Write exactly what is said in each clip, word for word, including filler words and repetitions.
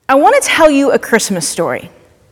I want to tell you a Christmas story.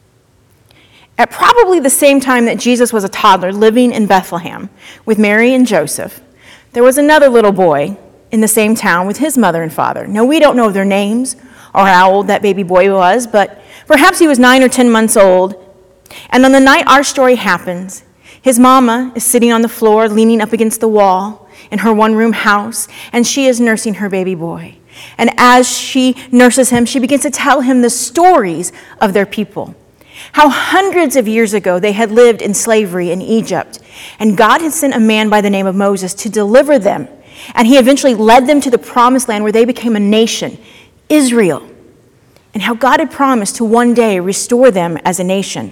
At probably the same time that Jesus was a toddler living in Bethlehem with Mary and Joseph, there was another little boy in the same town with his mother and father. Now, we don't know their names or how old that baby boy was, but perhaps he was nine or ten months old. And on the night our story happens, his mama is sitting on the floor, leaning up against the wall in her one-room house, and she is nursing her baby boy. And as she nurses him, she begins to tell him the stories of their people. How hundreds of years ago they had lived in slavery in Egypt, and God had sent a man by the name of Moses to deliver them. And he eventually led them to the promised land where they became a nation, Israel. And how God had promised to one day restore them as a nation.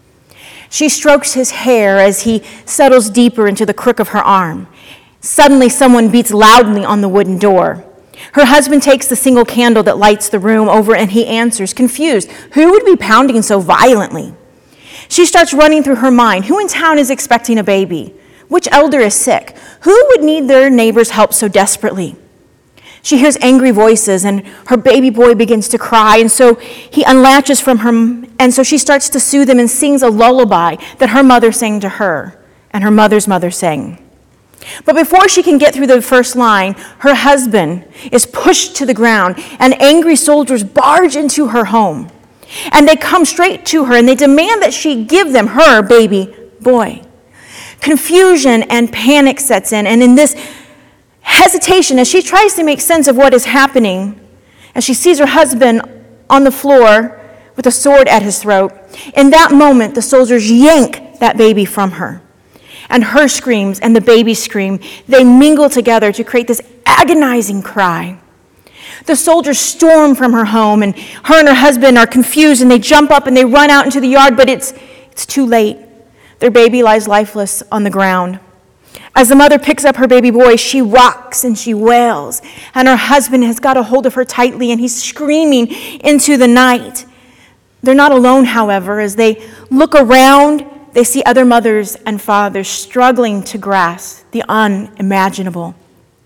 She strokes his hair as he settles deeper into the crook of her arm. Suddenly, someone beats loudly on the wooden door. Her husband takes the single candle that lights the room over and he answers, confused. Who would be pounding so violently? She starts running through her mind. Who in town is expecting a baby? Which elder is sick? Who would need their neighbor's help so desperately? She hears angry voices and her baby boy begins to cry, and so he unlatches from her, and so she starts to soothe him and sings a lullaby that her mother sang to her and her mother's mother sang. But before she can get through the first line, her husband is pushed to the ground and angry soldiers barge into her home. And they come straight to her and they demand that she give them her baby boy. Confusion and panic sets in, and in this hesitation, as she tries to make sense of what is happening, as she sees her husband on the floor with a sword at his throat, in that moment, the soldiers yank that baby from her. And her screams and the baby's scream, they mingle together to create this agonizing cry. The soldiers storm from her home, and her and her husband are confused, and they jump up and they run out into the yard, but it's, it's too late. Their baby lies lifeless on the ground. As the mother picks up her baby boy, she rocks and she wails, and her husband has got a hold of her tightly, and he's screaming into the night. They're not alone, however. As they look around, they see other mothers and fathers struggling to grasp the unimaginable.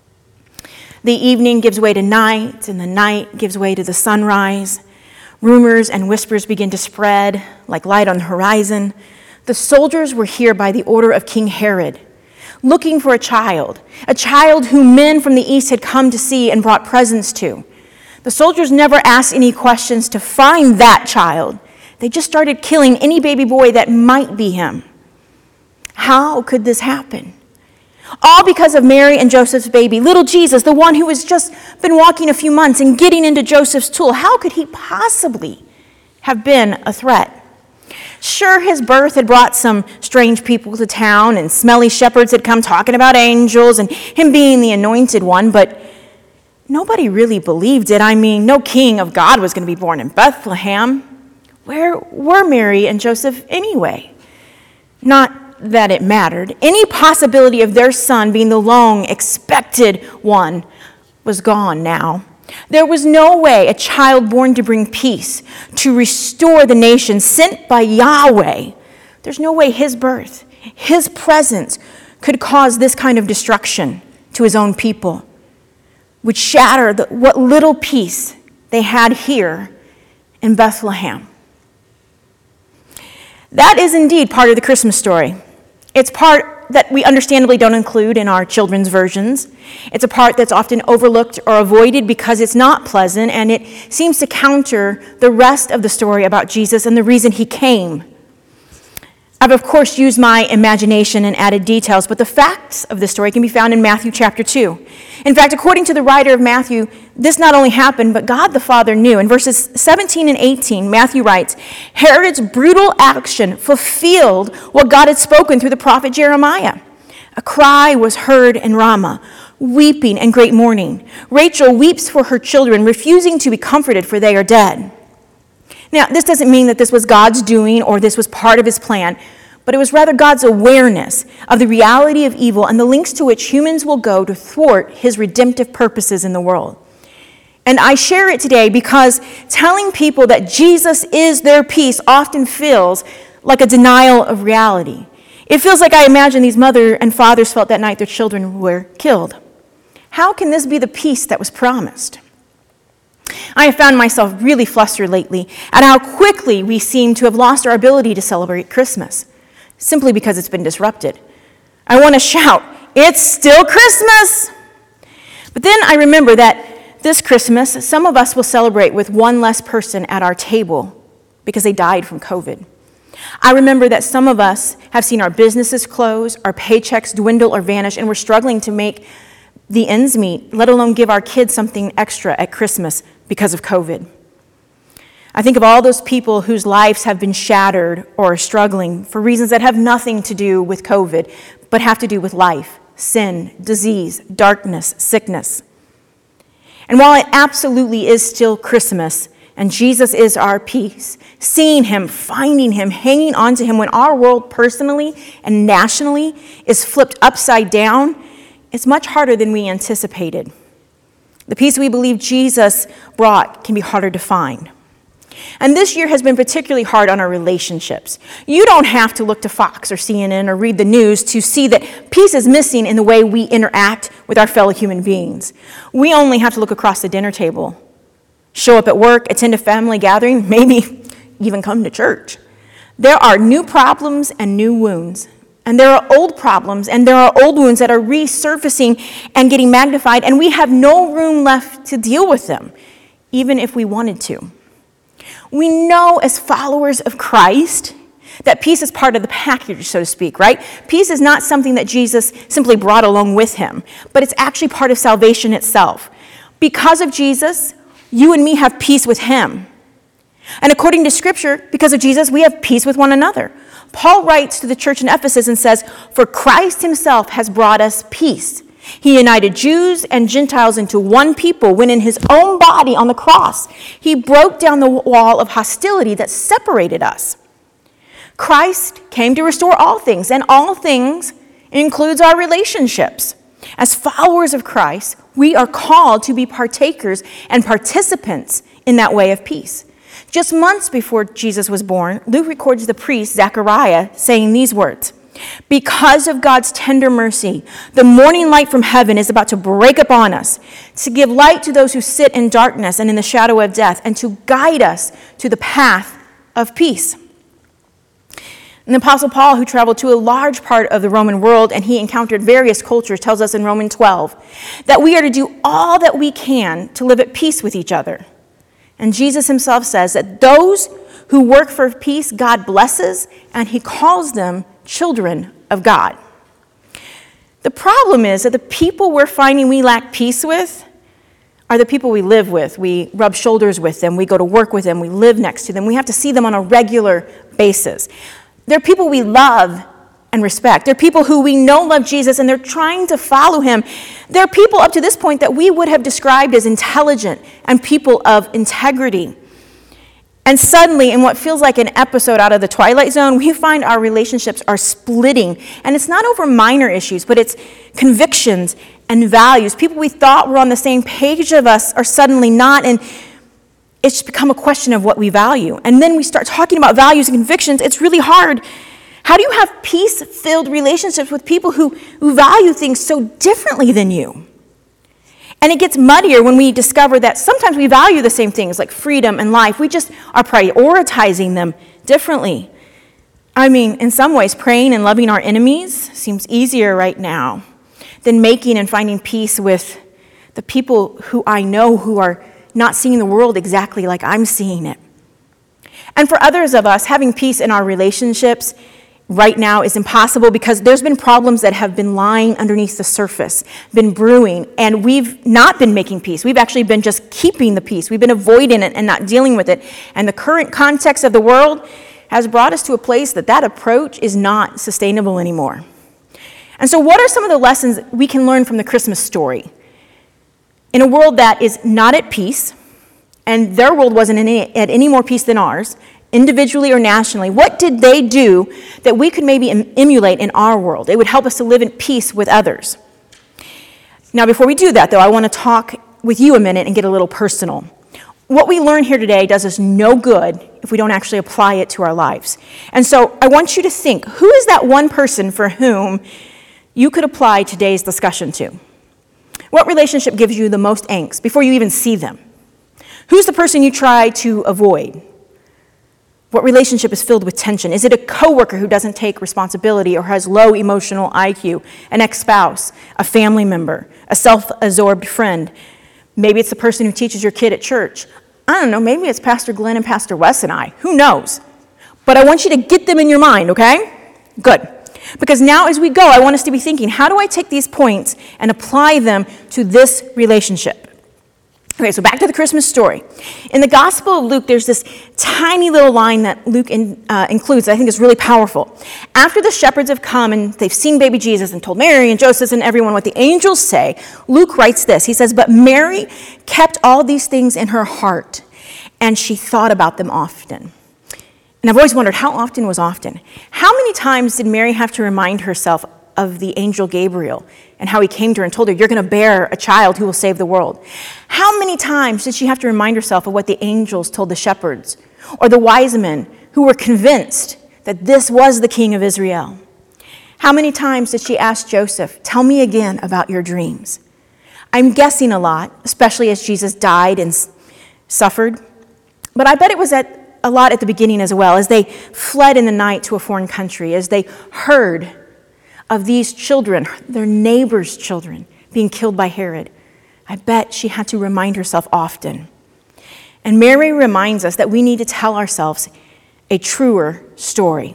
The evening gives way to night, and the night gives way to the sunrise. Rumors and whispers begin to spread like light on the horizon. The soldiers were here by the order of King Herod, looking for a child, a child whom men from the east had come to see and brought presents to. The soldiers never asked any questions to find that child. They just started killing any baby boy that might be him. How could this happen? All because of Mary and Joseph's baby, little Jesus, the one who has just been walking a few months and getting into Joseph's tool. How could he possibly have been a threat? Sure, his birth had brought some strange people to town, and smelly shepherds had come talking about angels and him being the anointed one, but nobody really believed it. I mean, no king of God was going to be born in Bethlehem. Where were Mary and Joseph anyway? Not that it mattered. Any possibility of their son being the long-expected one was gone now. There was no way a child born to bring peace, to restore the nation, sent by Yahweh. There's no way his birth, his presence could cause this kind of destruction to his own people, would shatter the, what little peace they had here in Bethlehem. That is indeed part of the Christmas story. It's part that we understandably don't include in our children's versions. It's a part that's often overlooked or avoided because it's not pleasant, and it seems to counter the rest of the story about Jesus and the reason he came. I've, of course, used my imagination and added details, but the facts of the story can be found in Matthew chapter two. In fact, according to the writer of Matthew, this not only happened, but God the Father knew. In verses seventeen and eighteen, Matthew writes, Herod's brutal action fulfilled what God had spoken through the prophet Jeremiah. A cry was heard in Ramah, weeping and great mourning. Rachel weeps for her children, refusing to be comforted, for they are dead. Now, this doesn't mean that this was God's doing or this was part of his plan, but it was rather God's awareness of the reality of evil and the lengths to which humans will go to thwart his redemptive purposes in the world. And I share it today because telling people that Jesus is their peace often feels like a denial of reality. It feels like I imagine these mother and fathers felt that night their children were killed. How can this be the peace that was promised? I have found myself really flustered lately at how quickly we seem to have lost our ability to celebrate Christmas, simply because it's been disrupted. I want to shout, "It's still Christmas!" But then I remember that this Christmas, some of us will celebrate with one less person at our table because they died from COVID. I remember that some of us have seen our businesses close, our paychecks dwindle or vanish, and we're struggling to make the ends meet, let alone give our kids something extra at Christmas because of COVID. I think of all those people whose lives have been shattered or are struggling for reasons that have nothing to do with COVID, but have to do with life, sin, disease, darkness, sickness. And while it absolutely is still Christmas, and Jesus is our peace, seeing him, finding him, hanging on to him when our world personally and nationally is flipped upside down, it's much harder than we anticipated. The peace we believe Jesus brought can be harder to find. And this year has been particularly hard on our relationships. You don't have to look to Fox or C N N or read the news to see that peace is missing in the way we interact with our fellow human beings. We only have to look across the dinner table, show up at work, attend a family gathering, maybe even come to church. There are new problems and new wounds. And there are old problems and there are old wounds that are resurfacing and getting magnified, and we have no room left to deal with them, even if we wanted to. We know as followers of Christ that peace is part of the package, so to speak, right? Peace is not something that Jesus simply brought along with him, but it's actually part of salvation itself. Because of Jesus, you and me have peace with him. And according to Scripture, because of Jesus, we have peace with one another. Paul writes to the church in Ephesus and says, "For Christ himself has brought us peace. He united Jews and Gentiles into one people when in his own body on the cross, he broke down the wall of hostility that separated us." Christ came to restore all things, and all things includes our relationships. As followers of Christ, we are called to be partakers and participants in that way of peace. Just months before Jesus was born, Luke records the priest, Zechariah, saying these words, "Because of God's tender mercy, the morning light from heaven is about to break upon us, to give light to those who sit in darkness and in the shadow of death, and to guide us to the path of peace." And the Apostle Paul, who traveled to a large part of the Roman world and he encountered various cultures, tells us in Romans twelve that we are to do all that we can to live at peace with each other. And Jesus himself says that those who work for peace, God blesses, and he calls them children of God. The problem is that the people we're finding we lack peace with are the people we live with. We rub shoulders with them. We go to work with them. We live next to them. We have to see them on a regular basis. They're people we love and respect. They're people who we know love Jesus and they're trying to follow him. They're people up to this point that we would have described as intelligent and people of integrity. And suddenly, in what feels like an episode out of the Twilight Zone, we find our relationships are splitting. And it's not over minor issues, but it's convictions and values. People we thought were on the same page of us are suddenly not, and it's become a question of what we value. And then we start talking about values and convictions. It's really hard. How do you have peace-filled relationships with people who, who value things so differently than you? And it gets muddier when we discover that sometimes we value the same things like freedom and life. We just are prioritizing them differently. I mean, in some ways, praying and loving our enemies seems easier right now than making and finding peace with the people who I know who are not seeing the world exactly like I'm seeing it. And for others of us, having peace in our relationships right now is impossible because there's been problems that have been lying underneath the surface, been brewing, and we've not been making peace. We've actually been just keeping the peace. We've been avoiding it and not dealing with it. And the current context of the world has brought us to a place that that approach is not sustainable anymore. And so what are some of the lessons we can learn from the Christmas story? In a world that is not at peace, and their world wasn't in any, at any more peace than ours, individually or nationally, what did they do that we could maybe em- emulate in our world? It would help us to live in peace with others. Now, before we do that, though, I want to talk with you a minute and get a little personal. What we learn here today does us no good if we don't actually apply it to our lives. And so I want you to think, who is that one person for whom you could apply today's discussion to? What relationship gives you the most angst before you even see them? Who's the person you try to avoid? What relationship is filled with tension? Is it a coworker who doesn't take responsibility or has low emotional I Q, an ex-spouse, a family member, a self-absorbed friend? Maybe it's the person who teaches your kid at church. I don't know, maybe it's Pastor Glenn and Pastor Wes and I. Who knows? But I want you to get them in your mind, okay? Good. Because now as we go, I want us to be thinking, how do I take these points and apply them to this relationship? Okay, so back to the Christmas story. In the Gospel of Luke, there's this tiny little line that Luke in, uh, includes that I think is really powerful. After the shepherds have come and they've seen baby Jesus and told Mary and Joseph and everyone what the angels say, Luke writes this. He says, "But Mary kept all these things in her heart, and she thought about them often." And I've always wondered, how often was often? How many times did Mary have to remind herself of the angel Gabriel and how he came to her and told her, "You're going to bear a child who will save the world"? How many times did she have to remind herself of what the angels told the shepherds or the wise men who were convinced that this was the King of Israel? How many times did she ask Joseph, "Tell me again about your dreams"? I'm guessing a lot, especially as Jesus died and suffered. But I bet it was at a lot at the beginning as well, as they fled in the night to a foreign country, as they heard of these children, their neighbors' children, being killed by Herod. I bet she had to remind herself often. And Mary reminds us that we need to tell ourselves a truer story.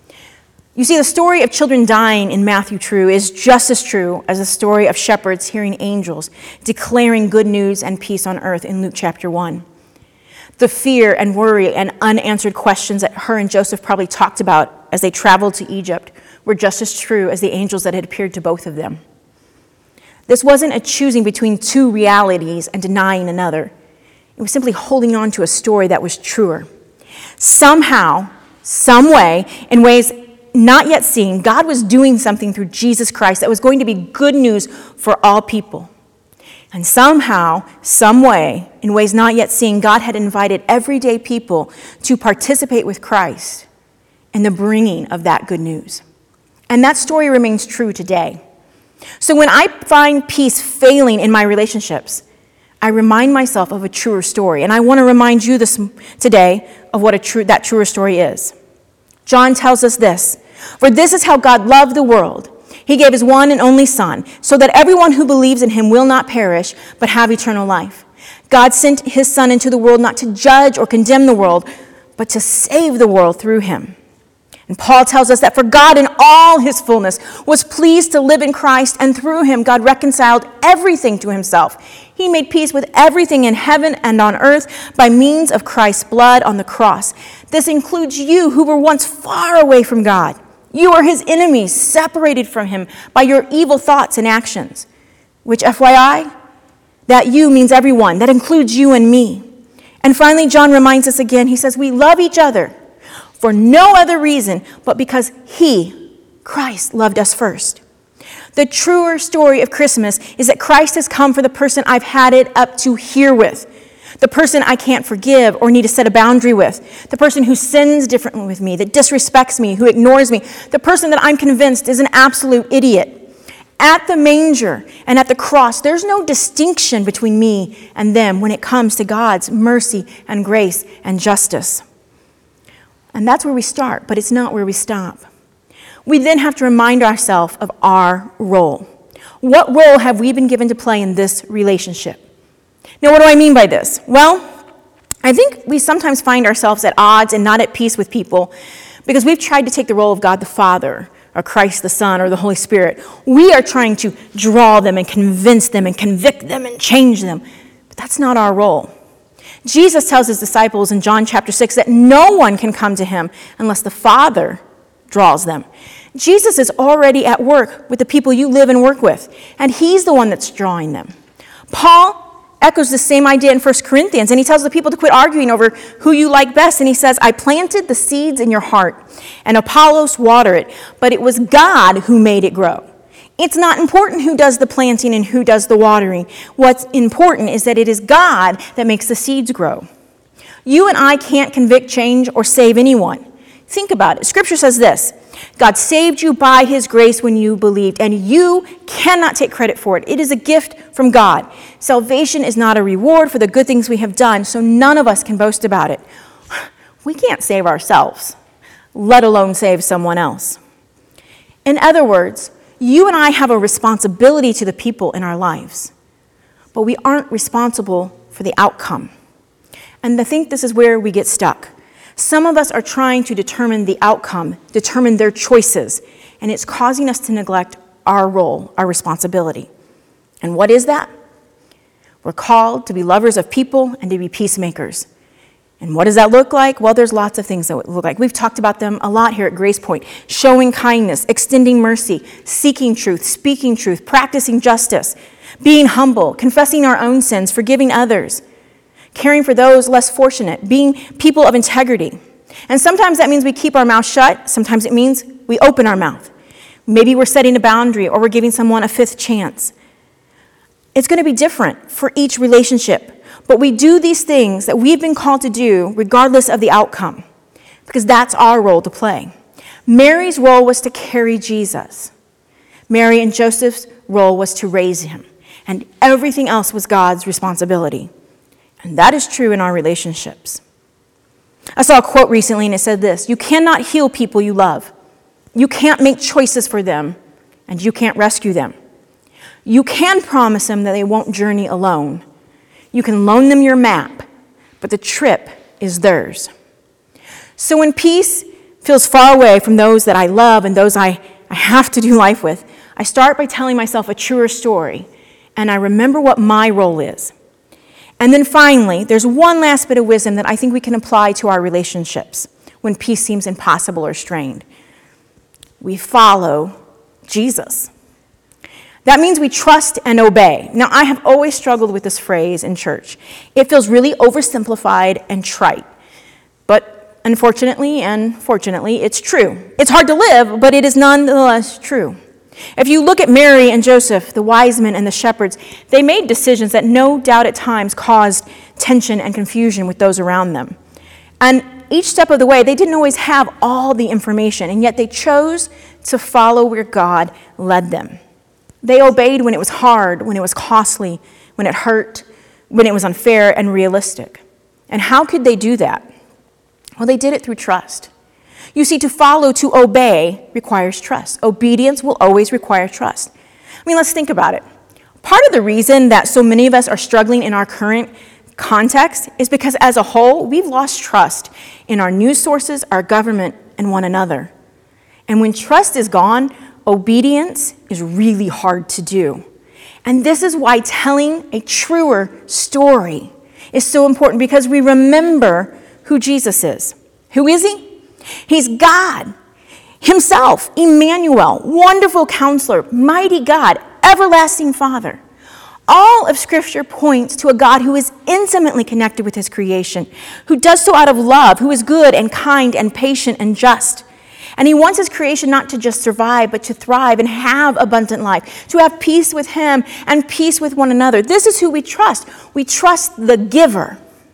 You see, the story of children dying in Matthew true is just as true as the story of shepherds hearing angels declaring good news and peace on earth in Luke chapter one. The fear and worry and unanswered questions that her and Joseph probably talked about as they traveled to Egypt were just as true as the angels that had appeared to both of them. This wasn't a choosing between two realities and denying another. It was simply holding on to a story that was truer. Somehow, some way, in ways not yet seen, God was doing something through Jesus Christ that was going to be good news for all people. And somehow, some way, in ways not yet seen, God had invited everyday people to participate with Christ in the bringing of that good news. And that story remains true today. So when I find peace failing in my relationships, I remind myself of a truer story. And I want to remind you this today of what a true, that truer story is. John tells us this, "For this is how God loved the world. He gave his one and only Son, so that everyone who believes in him will not perish, but have eternal life. God sent his Son into the world not to judge or condemn the world, but to save the world through him." And Paul tells us that for God in all his fullness was pleased to live in Christ, and through him God reconciled everything to himself. He made peace with everything in heaven and on earth by means of Christ's blood on the cross. This includes you who were once far away from God. You are his enemies, separated from him by your evil thoughts and actions. Which, F Y I, that you means everyone. That includes you and me. And finally, John reminds us again, he says, we love each other for no other reason but because he, Christ, loved us first. The truer story of Christmas is that Christ has come for the person I've had it up to here with, the person I can't forgive or need to set a boundary with, the person who sins differently with me, that disrespects me, who ignores me, the person that I'm convinced is an absolute idiot. At the manger and at the cross, there's no distinction between me and them when it comes to God's mercy and grace and justice. And that's where we start, but it's not where we stop. We then have to remind ourselves of our role. What role have we been given to play in this relationship? Now, what do I mean by this? Well, I think we sometimes find ourselves at odds and not at peace with people because we've tried to take the role of God the Father or Christ the Son or the Holy Spirit. We are trying to draw them and convince them and convict them and change them, but that's not our role. Jesus tells his disciples in John chapter six that no one can come to him unless the Father draws them. Jesus is already at work with the people you live and work with, and he's the one that's drawing them. Paul echoes the same idea in First Corinthians, and he tells the people to quit arguing over who you like best, and he says, I planted the seeds in your heart, and Apollos watered it, but it was God who made it grow. It's not important who does the planting and who does the watering. What's important is that it is God that makes the seeds grow. You and I can't convict, change, or save anyone. Think about it. Scripture says this, God saved you by his grace when you believed, and you cannot take credit for it. It is a gift from God. Salvation is not a reward for the good things we have done, so none of us can boast about it. We can't save ourselves, let alone save someone else. In other words, you and I have a responsibility to the people in our lives, but we aren't responsible for the outcome. And I think this is where we get stuck. Some of us are trying to determine the outcome, determine their choices, and it's causing us to neglect our role, our responsibility. And what is that? We're called to be lovers of people and to be peacemakers. And what does that look like? Well, there's lots of things that look like. We've talked about them a lot here at Grace Point. Showing kindness, extending mercy, seeking truth, speaking truth, practicing justice, being humble, confessing our own sins, forgiving others, caring for those less fortunate, being people of integrity. And sometimes that means we keep our mouth shut. Sometimes it means we open our mouth. Maybe we're setting a boundary or we're giving someone a fifth chance. It's going to be different for each relationship. But we do these things that we've been called to do regardless of the outcome, because that's our role to play. Mary's role was to carry Jesus. Mary and Joseph's role was to raise him. And everything else was God's responsibility. And that is true in our relationships. I saw a quote recently and it said this: you cannot heal people you love. You can't make choices for them, and you can't rescue them. You can promise them that they won't journey alone. You can loan them your map, but the trip is theirs. So when peace feels far away from those that I love and those I, I have to do life with, I start by telling myself a truer story, and I remember what my role is. And then finally, there's one last bit of wisdom that I think we can apply to our relationships when peace seems impossible or strained. We follow Jesus. That means we trust and obey. Now, I have always struggled with this phrase in church. It feels really oversimplified and trite. But unfortunately and fortunately, it's true. It's hard to live, but it is nonetheless true. If you look at Mary and Joseph, the wise men and the shepherds, they made decisions that no doubt at times caused tension and confusion with those around them. And each step of the way, they didn't always have all the information, and yet they chose to follow where God led them. They obeyed when it was hard, when it was costly, when it hurt, when it was unfair and realistic. And how could they do that? Well, they did it through trust. You see, to follow, to obey, requires trust. Obedience will always require trust. I mean, let's think about it. Part of the reason that so many of us are struggling in our current context is because as a whole, we've lost trust in our news sources, our government, and one another. And when trust is gone, obedience is really hard to do. And this is why telling a truer story is so important, because we remember who Jesus is. Who is he? He's God himself, Emmanuel, wonderful counselor, mighty God, everlasting Father. All of Scripture points to a God who is intimately connected with his creation, who does so out of love, who is good and kind and patient and just. And he wants his creation not to just survive, but to thrive and have abundant life, to have peace with him and peace with one another. This is who we trust. We trust the giver.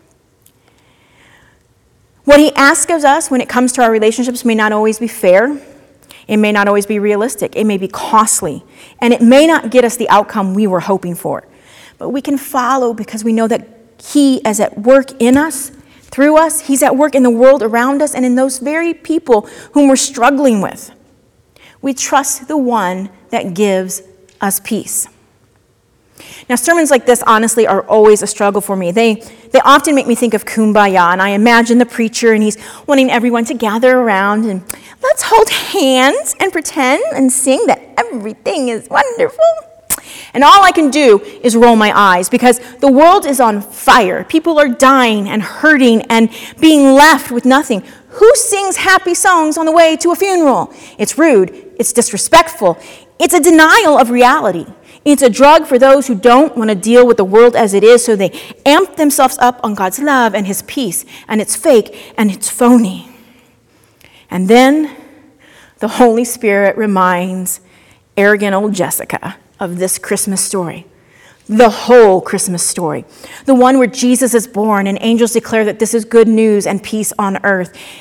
What he asks of us when it comes to our relationships may not always be fair. It may not always be realistic. It may be costly. And it may not get us the outcome we were hoping for. But we can follow because we know that he is at work in us, through us. He's at work in the world around us and in those very people whom we're struggling with. We trust the one that gives us peace. Now, sermons like this, honestly, are always a struggle for me. They they often make me think of Kumbaya, and I imagine the preacher, and he's wanting everyone to gather around, and let's hold hands and pretend and sing that everything is wonderful. And all I can do is roll my eyes, because the world is on fire. People are dying and hurting and being left with nothing. Who sings happy songs on the way to a funeral? It's rude. It's disrespectful. It's a denial of reality. It's a drug for those who don't want to deal with the world as it is, so they amp themselves up on God's love and his peace, and it's fake and it's phony. And then the Holy Spirit reminds arrogant old Jessica of this Christmas story, the whole Christmas story, the one where Jesus is born and angels declare that this is good news and peace on earth.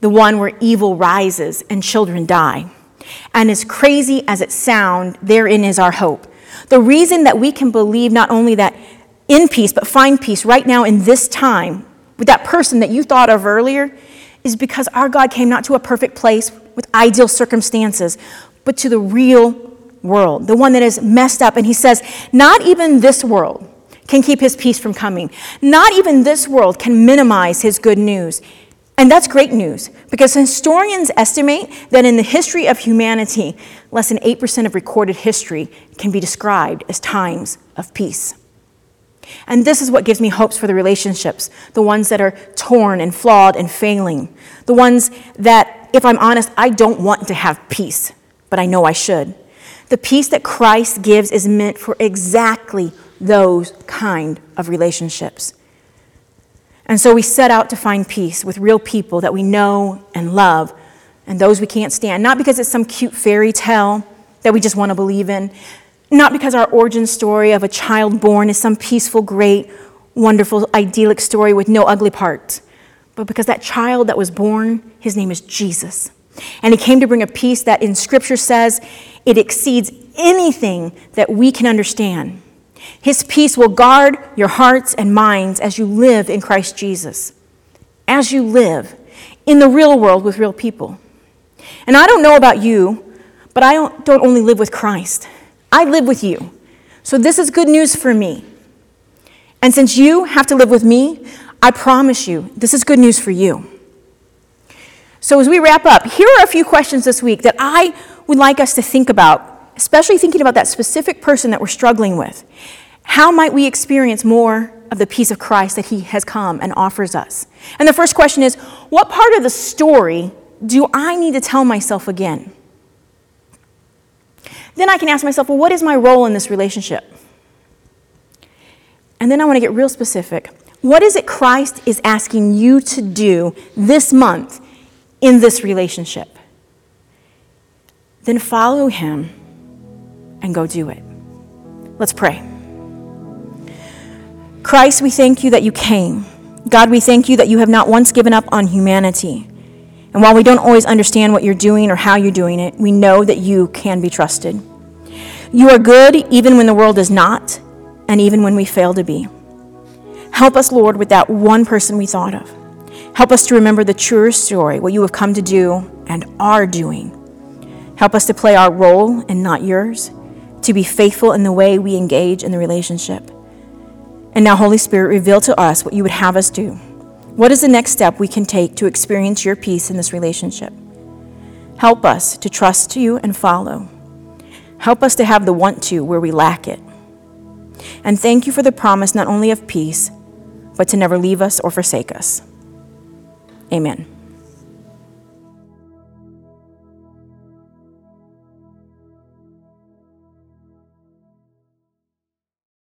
the one where evil rises and children die. And as crazy as it sounds, therein is our hope. The reason that we can believe not only that in peace, but find peace right now in this time with that person that you thought of earlier is because our God came not to a perfect place with ideal circumstances, but to the real world, the one that is messed up. And he says, not even this world can keep his peace from coming. Not even this world can minimize his good news. And that's great news, because historians estimate that in the history of humanity, less than eight percent of recorded history can be described as times of peace. And this is what gives me hopes for the relationships, the ones that are torn and flawed and failing, the ones that, if I'm honest, I don't want to have peace, but I know I should. The peace that Christ gives is meant for exactly those kind of relationships. And so we set out to find peace with real people that we know and love and those we can't stand, not because it's some cute fairy tale that we just want to believe in, not because our origin story of a child born is some peaceful, great, wonderful, idyllic story with no ugly parts, but because that child that was born, his name is Jesus. And he came to bring a peace that in Scripture says it exceeds anything that we can understand. His peace will guard your hearts and minds as you live in Christ Jesus, as you live in the real world with real people. And I don't know about you, but I don't, don't only live with Christ. I live with you. So this is good news for me. And since you have to live with me, I promise you, this is good news for you. So as we wrap up, here are a few questions this week that I would like us to think about, especially thinking about that specific person that we're struggling with. How might we experience more of the peace of Christ that he has come and offers us? And the first question is, what part of the story do I need to tell myself again? Then I can ask myself, well, what is my role in this relationship? And then I want to get real specific. What is it Christ is asking you to do this month in this relationship? Then follow him and go do it. Let's pray. Christ, we thank you that you came. God, we thank you that you have not once given up on humanity. And while we don't always understand what you're doing or how you're doing it, we know that you can be trusted. You are good even when the world is not, and even when we fail to be. Help us, Lord, with that one person we thought of. Help us to remember the truer story, what you have come to do and are doing. Help us to play our role and not yours, to be faithful in the way we engage in the relationship. And now, Holy Spirit, reveal to us what you would have us do. What is the next step we can take to experience your peace in this relationship? Help us to trust you and follow. Help us to have the want to where we lack it. And thank you for the promise not only of peace, but to never leave us or forsake us. Amen.